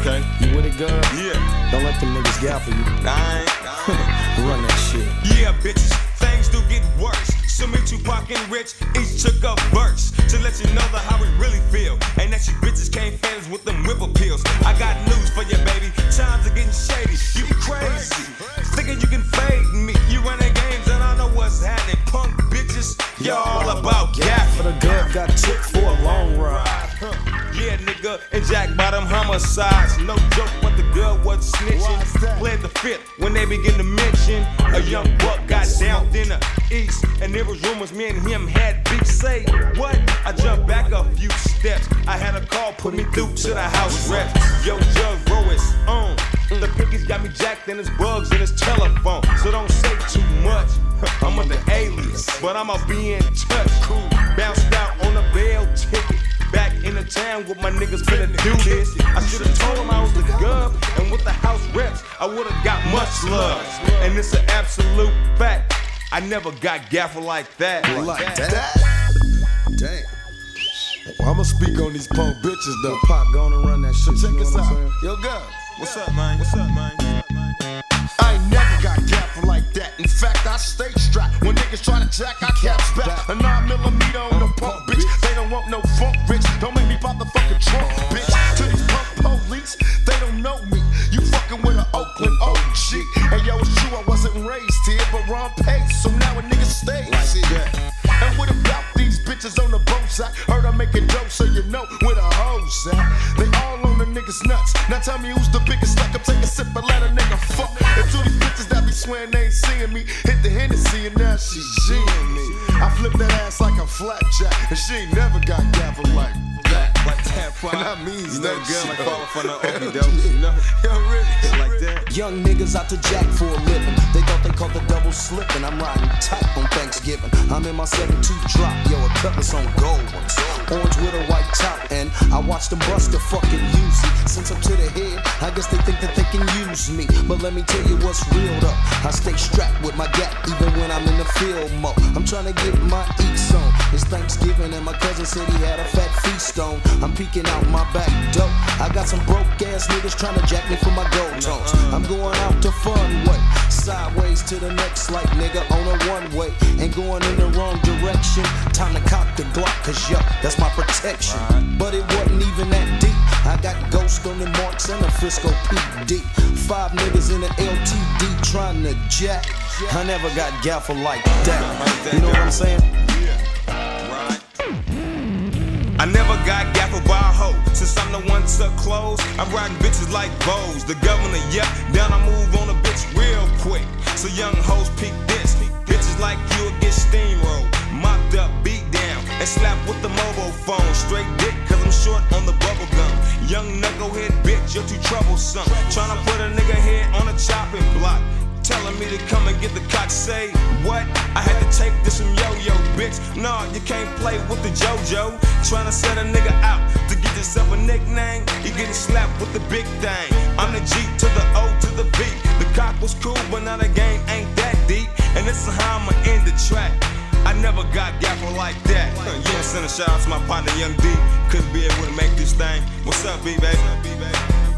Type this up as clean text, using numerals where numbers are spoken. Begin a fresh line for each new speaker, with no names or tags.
Okay.
You with it, girl?
Yeah.
Don't let them niggas gaffle you.
I ain't.
Run that shit.
Yeah, bitches, things do get worse. So me, Tupac and Rich, each took a verse to let you know how we really feel. And that you bitches can't fade us with them whip appeals. I got news for you, baby. Times are getting shady. You crazy. Thinking you can fade me. You running games and I know what's happening. Punk bitches, you're all about gap.
For the girl got took for a long ride.
Yeah, nigga, and Jack Bottom homicides. No joke, but the girl was snitching. Pled the fifth when they begin to mention a young buck got down in the east. And there was rumors me and him had beef. Say what? I jumped back a few steps. I had a call, put me through to the house rep. Yo, Judge Royce, the pickies got me jacked and his bugs in his telephone. So don't say too much. I'm under alias, but I'ma be in touch. Cool. Bounced out on a bail ticket. Back in the town with my niggas finna do this. I should've told him I was the gov, and with the house reps, I would've got much love. And it's an absolute fact. I never got gaffer like that.
Like that? Damn. Well, I'ma speak on these punk bitches though.
Pop gonna run that shit.
Check
you know
us
what I'm
out.
saying?
Yo, God.
What's up, man? What's up, man?
I ain't never got gaffer like that. In fact, I stay strapped. When niggas try to jack, I caps back. A 9mm on the pump, bitch. They don't want no funk, rich. Don't make me pop the fucking trunk, bitch. To these punk police, they don't know me. You fucking with an Oakland OG. And yo, it's true, I wasn't raised here, but wrong pace. So now a nigga stays here. And what about these bitches on the boat side? Heard I making dope, so you know where the hoes at. They all on the niggas nuts. Now tell me who's the biggest suck up. Take a sip and let a nigga fuck. And to these bitches that be swearing they ain't seeing me, hit the Hennessy and now she G'ing me. I flip that ass like a flapjack, and she ain't never got gaffled like that.
Like that,
And I mean
you know,
that
girl
shit.
like falling for no overdose, you know?
Yo, really?
Like that.
Young niggas out to jack for a living. They thought they caught the double slipping. I'm riding tight on Thanksgiving. I'm in my 7-2 drop, yo, a cutlass on gold ones. Orange with a white top, and I watch them bust the fucking Uzi. Since I'm to the head, I guess they think that they can use me. But let me tell you what's real though. I stay strapped with my gap, even when I'm in the field mode. I'm trying to get my eats on. It's Thanksgiving, and my cousin said he had a fat feast on. I'm peeking out my back door. I got some broke ass niggas trying to jack me for my gold tones. I'm going out the fun way, sideways to the next light, nigga, on a one-way. Ain't going in the wrong direction. Time to cock the Glock, cause yo, that's my protection. But it wasn't even that deep. I got Ghost on the marks and a Frisco PD. 5 niggas in the LTD trying to jack. I never got gaffled like that. You know what I'm saying?
I never got gaffer by a hoe. Since I'm the one to close, I'm riding bitches like bows. The governor, yep, down I move on a bitch real quick. So young hoes peep this. Bitches like you'll get steamrolled, mopped up, beat down, and slapped with the mobile phone. Straight dick, cause I'm short on the bubble gum. Young knucklehead bitch, you're too troublesome. Tryna put a nigga head on a chopping block. Telling me to come and get the cock. Say what? I had to take this from yo-yo, bitch. Nah, you can't play with the JoJo. Tryna set a nigga out to get yourself a nickname. You getting slapped with the big thing. I'm the G to the O to the B. The cock was cool, but now the game ain't that deep. And this is how I'ma end the track. I never got gaffer like that. Yeah, send a shout out to my partner Young D. Couldn't be able to make this thing. What's up, B, baby?